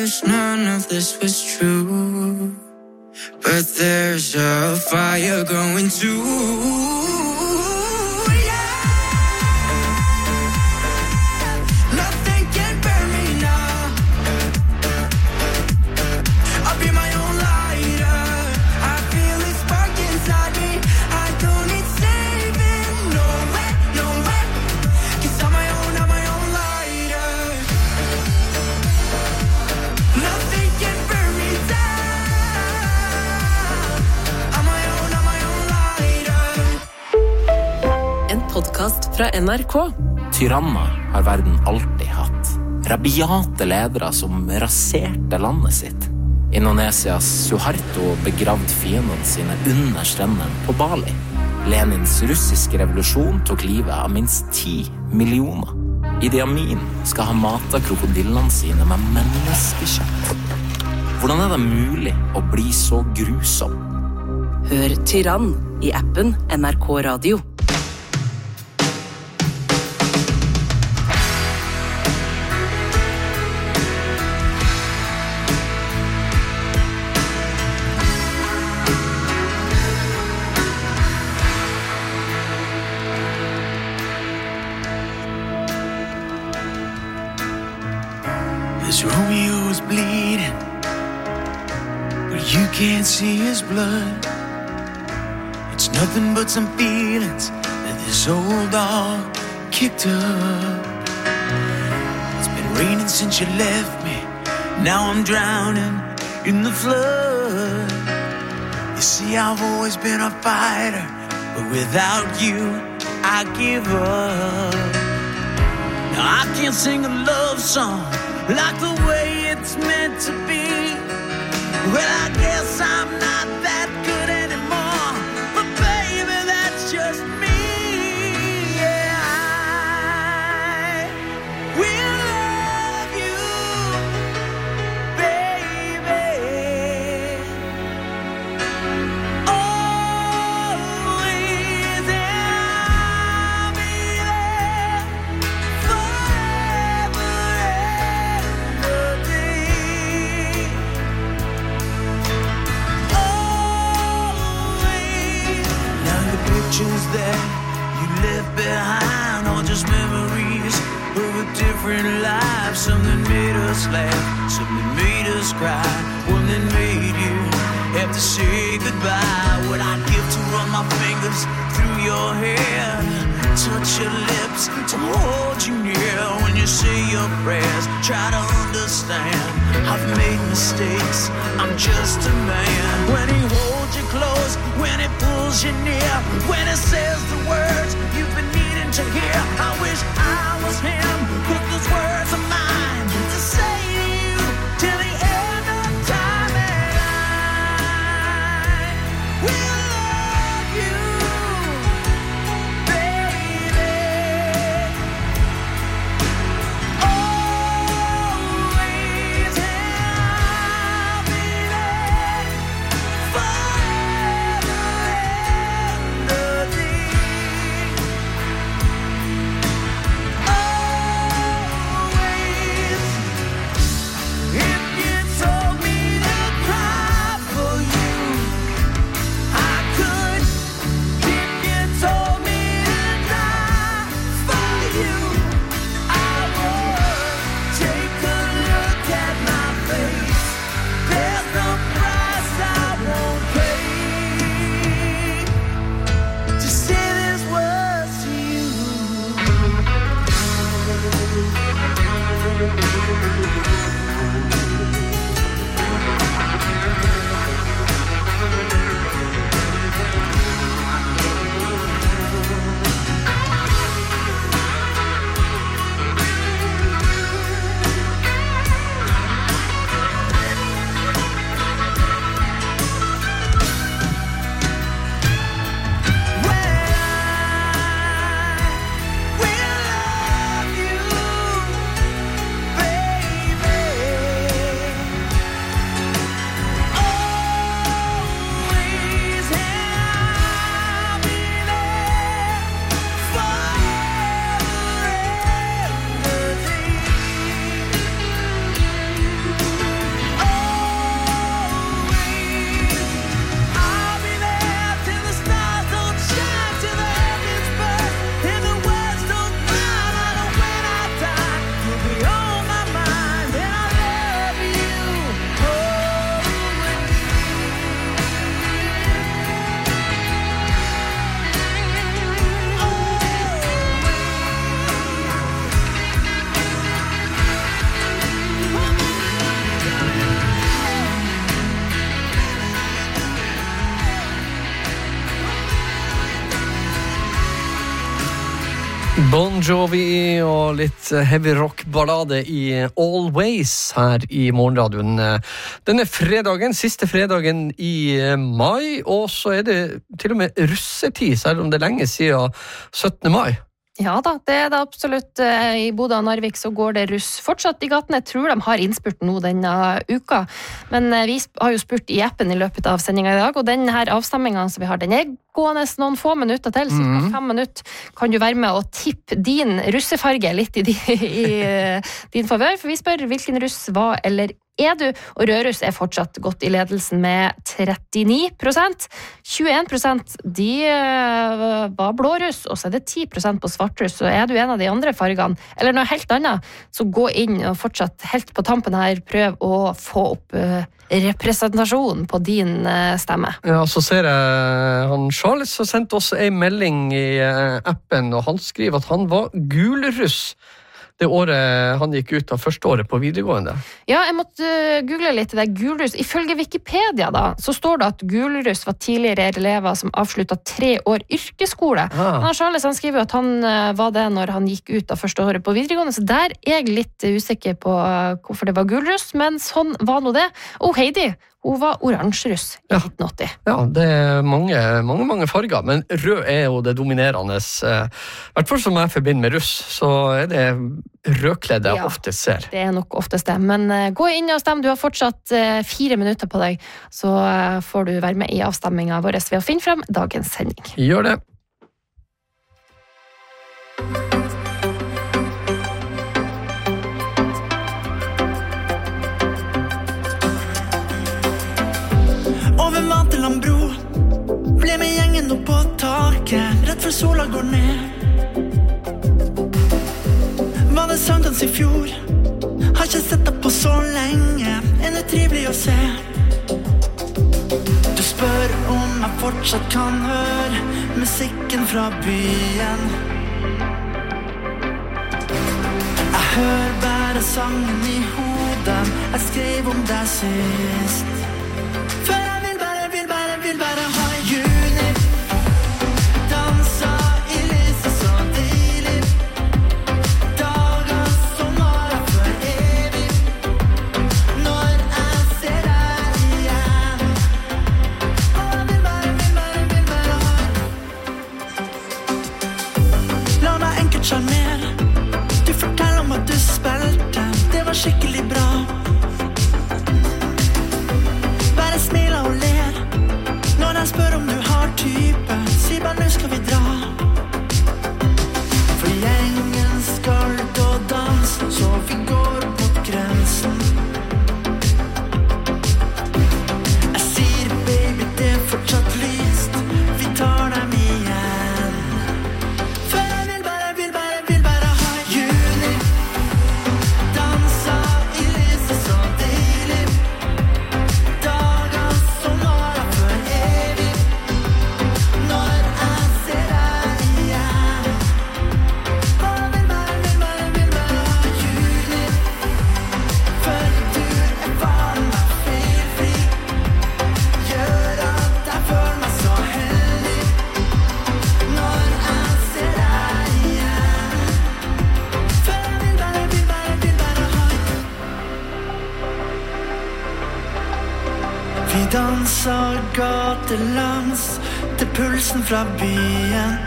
wish none of this was true, but there's a fire going too. Podcast fra N R K. Tyranner har verden alltid hatt. Rabiate ledere som raserte landet sitt. Indonesias Suharto begravd fiendene sine under strendene på Bali. Lenins russiske revolusjon tok livet av minst ti millioner. Idi Amin skal ha matet krokodillene sine med menneskekjøtt. Hvordan er det mulig å bli så grusom? Hør Tyrann i appen N R K Radio. Romeo's bleeding, but you can't see his blood. It's nothing but some feelings that this old dog kicked up. It's been raining since you left me. Now I'm drowning in the flood. You see, I've always been a fighter, but without you, I give up. Now I can't sing a love song like the way it's meant to be. Well, I guess I'm not that good anymore, but baby, that's just me. Yeah, I will love you, baby. Always, and I'll be there forever. Pictures that you left behind, or just memories of a different life. Something made us laugh, something made us cry, one that made you have to say goodbye. What I'd give to run my fingers through your hair, touch your lips, to hold you near when you say your prayers. Try to understand, I've made mistakes, I'm just a man. When he holds you close, when he pulls you near, when he says the words you've been needing to hear, I wish I was him, put those words of mine to say to you till the end of time. And I will love you, baby. Always, and I'll be there forever and a day. Always, Bon Jovi og litt heavy rock-ballade i Always her i morgenradioen. Denne fredagen, siste fredagen i mai, og så er det til og med russetid, selv om det er lenge siden syttende mai. Ja da, det er det absolutt. I Bodø og Narvik så går det russ fortsatt i gaten. Jeg tror de har innspurt nå denne uka. Men vi har jo spurt i appen i løpet av sendingen i dag, og denne her avstemmingen som vi har, den er gående noen få minutter til, cirka mm. fem minutter. Kan du være med og tippe din russefarge litt i, di, i din favør? For vi spør hvilken russ var eller er du, og Rørus er fortsatt godt i ledelsen med trettini prosent. tjueen prosent de var blåruss, og så er det ti prosent på svartruss. Så er du en av de andre fargene, eller noe helt annet, så gå inn og fortsatt helt på tampen her, prøv å få opp representasjon på din stemme. Ja, så ser jeg han Charles har sendt oss en melding i appen, og han skriver at han var gulruss det året han gikk ut av første året på videregående. Ja, jeg måtte google litt det der gulruss. Ifølge Wikipedia da, så står det at gulruss var tidligere elever som avsluttet tre år yrkesskole. Ah. Han Charles han skriver at han var det når han gikk ut av første året på videregående, så der er jeg litt usikker på hvorfor det var gulruss, men sånn var nå det. Og Heidi, hun var oransjeruss i nitten åtti. Ja, det er mange, mange, mange farger, men rød er jo det dominerende. I hvert fall som jeg forbinder med russ, så er det rødkledde jeg ja, ofte ser. Det er nok oftest det, men uh, gå inn og stem. Du har fortsatt uh, fire minutter på deg, så uh, får du være med i avstemmingen vår ved å finne frem dagens sending. Gjør det. Bro, ble med gjengen opp på taket, rett før sola går ned. Var det sankthans i fjor? Har ikke sett deg på så lenge, enn det trivelig å se. Du spør om jeg fortsatt kan høre musikken fra byen. Jeg hører bare sangen i hodet, jeg skrev om deg sist. Vil bare ha juni, dansa i lyset så deilig, dager som varer for evig, når jeg ser deg igjen. Og jeg vil bare, vil bare, vil bare ha. La meg enkelt sjarmere, du forteller om at du spilte, det var skikkelig bra. Bare smiler og ler når jeg spør om du har type, si bare nå skal vi dra. For gjengen skal da danse, så vi går mot grensen. Jeg sier baby, det er fortsatt lyst, vi tar dem igjen. For jeg vil bare, vil bare, vil bare ha juni, dansa i lyset så deilig, dager som varer for evig. Vi danser gatelangs til pulsen fra byen.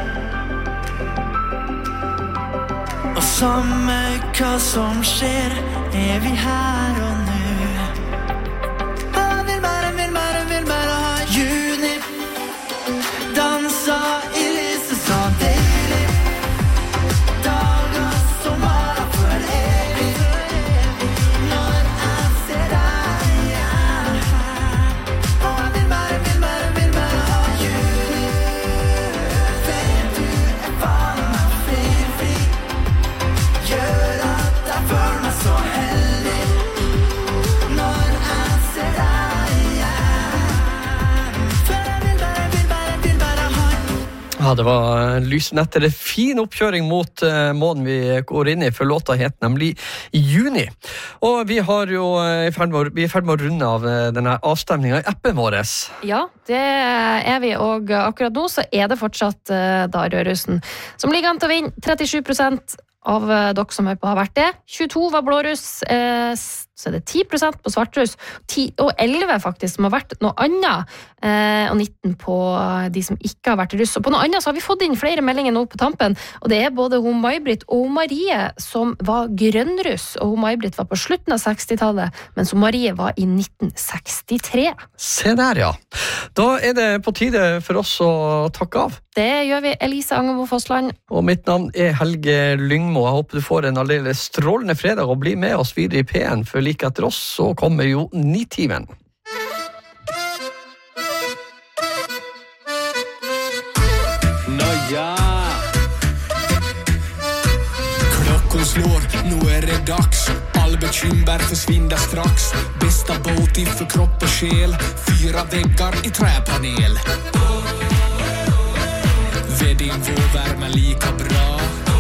Og samme hva som skjer, er vi her og nå. Jeg vil bare, vil bare, vil bare ha juni, dansa i lyset så deilig, dager som varer for evig, når jeg ser deg igjen. Og jeg vil bare, vil bare, vil bare ha juni, for du er faen meg feilfri, gjør at jeg føler meg så heldig. Ja, det var lysen etter en fin oppkjøring mot uh, månen vi går inn i, for låta het nemlig i juni. Og vi, har jo, uh, i ferd med, å- vi er i ferd med å runde av uh, denne avstemningen i appen vår. Ja, det er vi, og akkurat nå så er det fortsatt uh, da Rødrussen som ligger an til å vinne. trettisju prosent av uh, dere som hører på har vært det. tjueto var blåruss, uh, så er det ti prosent på svartruss, ti, og elleve faktisk som har vært noe annet, uh, og nitten på de som ikke har vært russ. Og på noe annet så har vi fått inn flere meldinger nå på tampen, og det er både hun May-Britt og hun Marie som var grønnruss, og hun May-Britt var på slutten av sekstitallet, mens hun Marie var i nitten sekstitre. Se der, ja. Da er det på tide for oss å takke av. Det gjør vi, Elise Angemo Fossland. Og mitt navn er Helge Lyngmo. Jeg håper du får en aldeles strålende fredag og blir med oss videre i P en, for like etter oss så kommer jo Nitimen. Nå ja. Klokken slår, nå er det dags. Alle bekymmer forsvinner straks. Besta båt for kropp og sjel. Fyra veggar i träpanel. Ved din vårvärme lika bra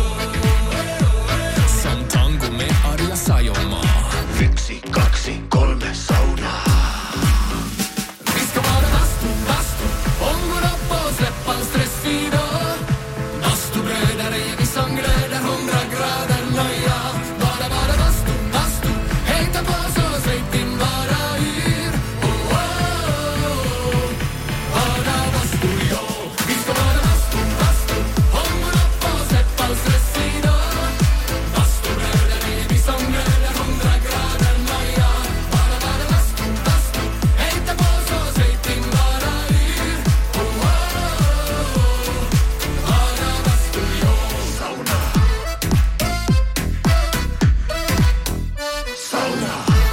som tango med Arja Saijonmaa. Yksi, kaksi, kolme sauna. Vi ska vara bastu, bastu. Ångår upp och släpp all stress idag. Bastubröder är vi som glöder hundra grader nöja. Bara, bara bastu, bastu. Hejta på så släpp din bara yr. Oh, oh, oh. Bara bastu, ja. Vi ska vara bastu, bastu. Ångår upp och släpp all stress idag. Bastubröder är vi som glöder hundra grader nöja. Bara, bara bastu, bastu. Hejta på så släpp din bara yr. Oh, oh, oh. Bara bastu, ja. Sauna. Sauna.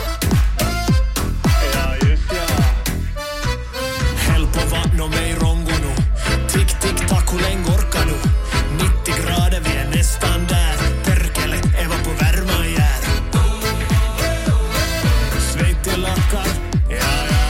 Ja, just ja. Häll på vatten och mig rongo nu. Tick, tick, tack, hur länge orkar du? nittio grader, vi är nästan där. Perkele, Eva på värma jär. Sveitti lakkar, ja, ja.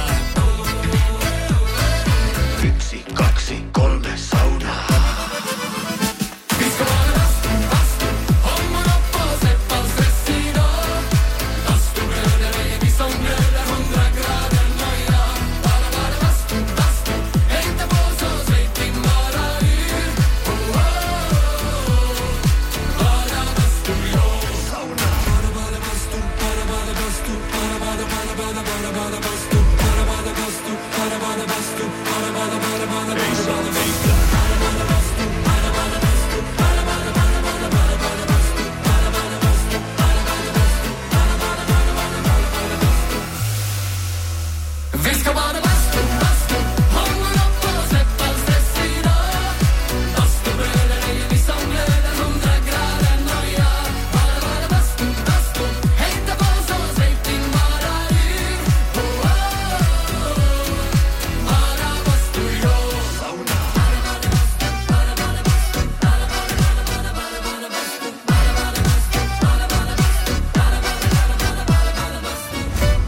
Yksi, kaksi, kolme, sauna. Vi ska vara bastu, bastu. Ångår upp och släpp all stress idag. Bastubröder är vi som glöder hundra grader nöja. Bara, bara bastu, bastu. Hejta på så släpp din bara yr. Oh, oh, oh. Bara bastu, ja. Sauna. Bara, bara bastu, bara, bara bastu. Bara, bara, bara, bara, bara, bara bastu. Bara, bara bastu, bara, bara bastu. Bara, bara, bara, bara, bara, bara bastu. Bara, bara bastu, bara, bara bastu. Bara, bara, bara, bara, bara, bara bastu. Bara, bara bastu, bara, bara bastu. Bara, bara, bara, bara, bara, bara bastu. Vi ska bara bastu, bastu. Ångår upp och släpp all stress idag. Bastubröder är vi som glöder hundra grader nöja. Bara, bara bastu, bastu. Hejta på så släpp din bara yr. Oh, oh, oh. Bara bastu, ja. Sauna. Bara, bara bastu, bara, bara bastu. Bara, bara, bara, bara, bara, bara bastu. Bara, bara bastu, bara, bara bastu. Bara, bara, bara, bara, bara, bara bastu.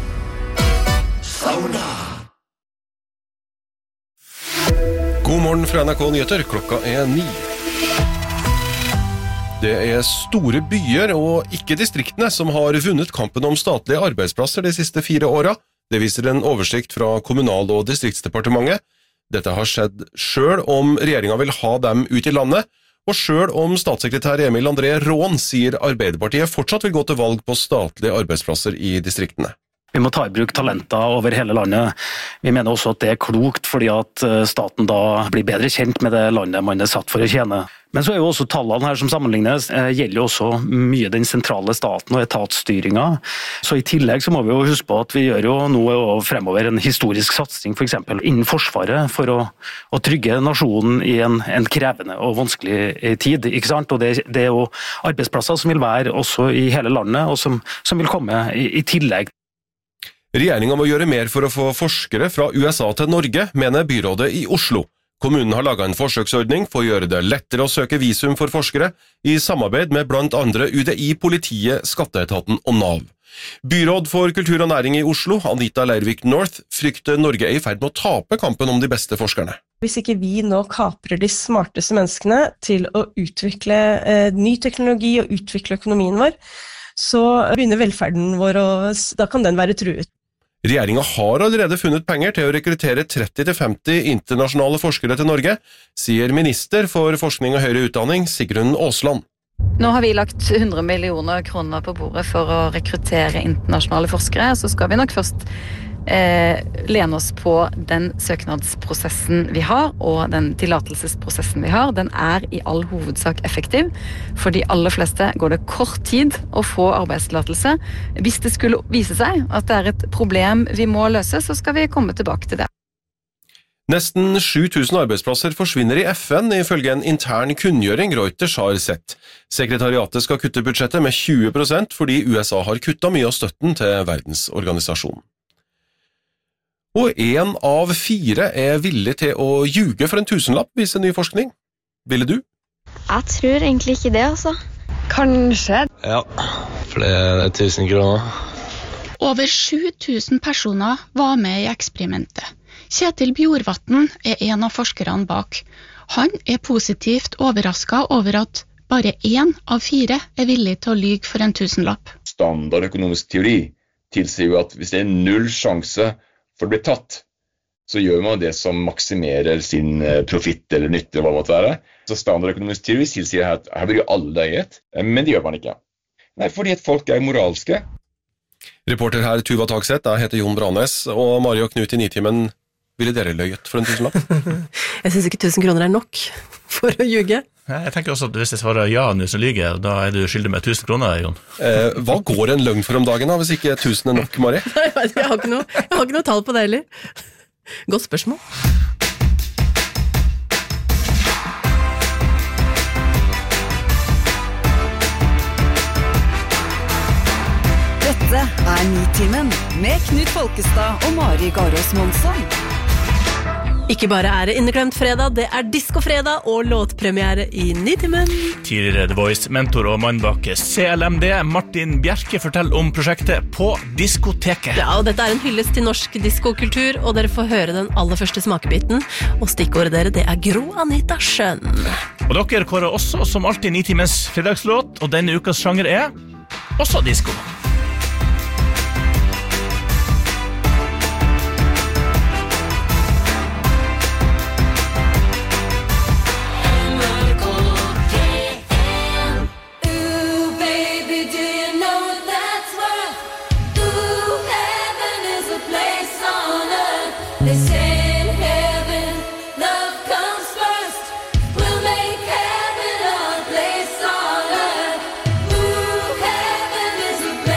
Sauna. God morgen fra N R K Nyheter, klokka er ni. Det er store byer og ikke distriktene som har vunnet kampen om statlige arbeidsplasser de siste fire åra. Det viser en oversikt fra Kommunal- og distriktsdepartementet. Dette har skjedd selv om regjeringen vil ha dem ut i landet, og selv om statssekretær Emil André Rån sier Arbeiderpartiet fortsatt vil gå til valg på statlige arbeidsplasser i distriktene. Vi må ta i bruk talenter over hele landet. Vi mener også at det er klokt, fordi at staten da blir bedre kjent med det landet man er satt for å tjene. Men så er jo også tallene her som sammenlignes, gjelder jo også mye den sentrale staten og etatsstyringen. Så i tillegg så må vi jo huske på at vi gjør jo nå fremover en historisk satsing, for eksempel innen Forsvaret, for å, å trygge nasjonen i en, en krevende og vanskelig tid, ikke sant? Og det, det er jo arbeidsplasser som vil være også i hele landet, og som, som vil komme i, i tillegg. Regjeringen må gjøre mer for å få forskere fra U S A til Norge, mener byrådet i Oslo. Kommunen har laget en forsøksordning for å gjøre det lettere å søke visum for forskere, i samarbeid med blant andre U D I, politiet, skatteetaten og Nav. Byråd for kultur og næring i Oslo, Anita Leirvik North, frykter Norge er i ferd med å tape kampen om de beste forskerne. Hvis ikke vi nå kaprer de smarteste menneskene til å utvikle eh, ny teknologi og utvikle økonomien vår, så begynner velferden vår, og da kan den være truet. Regjeringen har allerede funnet penger til å rekruttere tretti til femti internasjonale forskere til Norge, sier minister for forskning og høyere utdanning Sigrun Aasland. Nå har vi lagt hundre millioner kroner på bordet for å rekruttere internasjonale forskere, så skal vi nok først eh, lene oss på den søknadsprosessen vi har, og den tillatelsesprosessen vi har. Den er i all hovedsak effektiv. For de aller fleste går det kort tid å få arbeidstillatelse. Hvis det skulle vise seg at det er et problem vi må løse, så skal vi komme tilbake til det. Nesten sju tusen arbeidsplasser forsvinner i F N, ifølge en intern kunngjøring Reuters har sett. Sekretariatet skal kutte budsjettet med tjue prosent fordi U S A har kuttet mye av støtten til verdensorganisasjonen. Og en av fire er villig til å ljuge for en tusenlapp, viser ny forskning. Ville du? Jeg tror egentlig ikke det, altså. Kanskje. Ja, for det er tusen kroner. Over sju tusen personer var med i eksperimentet. Kjetil Bjorvatn er en av forskerne bak. Han er positivt overrasket over at bare én av fire er villig til å lyge for en tusenlapp. Standard økonomisk teori tilsier jo at hvis det er null sjanse for å bli tatt, så gjør man det som maksimerer sin profitt eller nytte, hva det måtte være. Så standard økonomisk teori tilsier at her blir jo alle døyet, men det gjør man ikke. Nei, fordi at folk er moralske. Reporter her Tuva Takseth, jeg heter Jon Branes, og Mario Knut i Nitimen. Ville dere løyet for en tusenlapp? Jeg synes ikke tusen kroner er nok for å ljuge. Jeg tenker også at hvis jeg svarer ja nå som lyger, da er du skyldig med tusen kroner, Jon. Eh, hva går en løgn for om dagen da, hvis ikke tusen er nok, Mari? Nei, jeg har ikke noe, jeg har ikke noe tall på det heller. Godt spørsmål. Dette er Nitimen med Knut Folkestad og Mari Garås Monsson. Ikke bare er det inneklemt fredag, det er disco-fredag og låtpremiere i Nitimen. Tidligere The Voice, mentor og mann bak C L M D, Martin Bjerke, forteller om prosjektet På diskoteket. Ja, og dette er en hyllest til norsk diskokultur, og dere får høre den aller første smakebiten. Og stikkordet dere, det er Gro Anita Schønn. Og dere kårer også som alltid Nitimens fredagslåt, og denne ukas sjanger er også disco. Place on earth. Ooh, heaven is a place.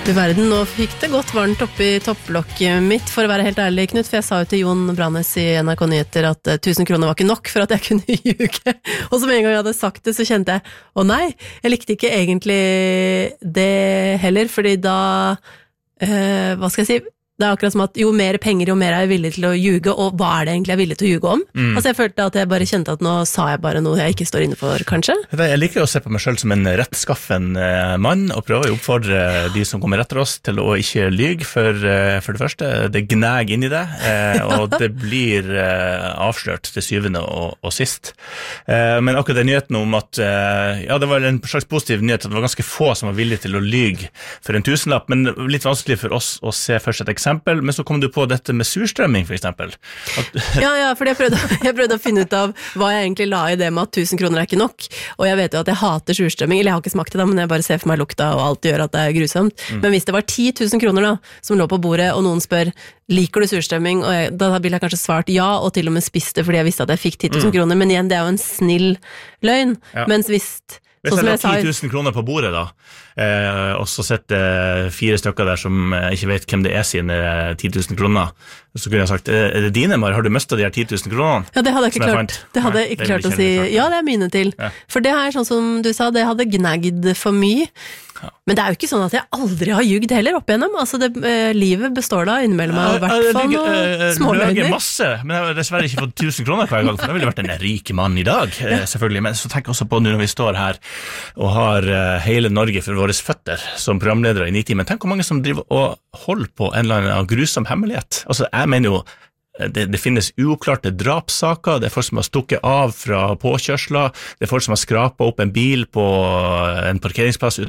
Du verden, nå fikk det godt varmt oppi topplokket mitt, for å være helt ærlig, Knut, for jeg sa jo til Jon Brannes i N R K Nyheter at tusen kroner var ikke nok for at jeg kunne ljuge. Og så med en gang jeg hadde sagt det, så kjente jeg, å nei, jeg likte ikke egentlig det heller, fordi da, eh, hva skal jeg si, det er akkurat som at jo mer penger, jo mer er jeg villig til å ljuge, og hva er det egentlig jeg er villig til å ljuge om? Mm. Altså jeg følte at jeg bare kjente at nå sa jeg bare noe jeg ikke står inne for, kanskje. Jeg liker å se på meg selv som en rettskaffen mann, og prøver å oppfordre de som kommer etter oss til å ikke lyge, for, for det første, det gneg inn i det, og det blir avslørt til syvende og, og sist. Men akkurat den nyheten om at, ja, det var en slags positiv nyhet, at det var ganske få som var villige til å lyge for en tusenlapp, men litt vanskelig for oss å se først et eksempel. Men så kom du på dette med surstrømming, for eksempel. At ja, ja, for jeg prøvde, jeg prøvde å finne ut av hva jeg egentlig la i det med at tusen kroner er ikke nok, og jeg vet jo at jeg hater surstrømming, eller jeg har ikke smakt det da, men jeg bare ser for meg lukta, og alt gjør at det er grusomt. Mm. Men hvis det var ti tusen kroner da, som lå på bordet, og noen spør, liker du surstrømming? Og jeg, da ville jeg kanskje svart ja, og til og med spiste, fordi jeg visste at jeg fikk ti tusen mm. kroner, men igjen, det er jo en snill løgn, ja. Mens hvis... Hvis jeg la ti tusen kroner på bordet da, eh, og så setter fire stykker der som ikke vet hvem det er sine ti tusen kroner, så kunne jeg sagt, er det dine, Mari? Har du mistet de her ti tusen kronene? Ja, det hadde jeg ikke klart, det hadde jeg ikke klart å si. Ja, det er mine til. Ja. For det her, sånn som du sa, det hadde gnagd for mye. Ja. Men det er jo ikke sånn at jeg aldri har ljugd heller opp igjennom. Altså, det, eh, livet består da innimellom av hvert fall noen småløgner. Jeg masse, men jeg har dessverre ikke fått tusen kroner hver gang, for det ville vært en rik mann i dag, ja. Selvfølgelig. Men så tenker jeg også på når vi står her og har hele Norge for våre føtter som programledere i Nitimen. Tenk hvor mange som driver og holder på en eller annen grusom hemmelighet. Altså, jeg mener jo, Det, det finnes uoppklarte drapssaker, det er folk som har stukket av fra påkjørsler, det er folk som har skrapet opp en bil på en parkeringsplass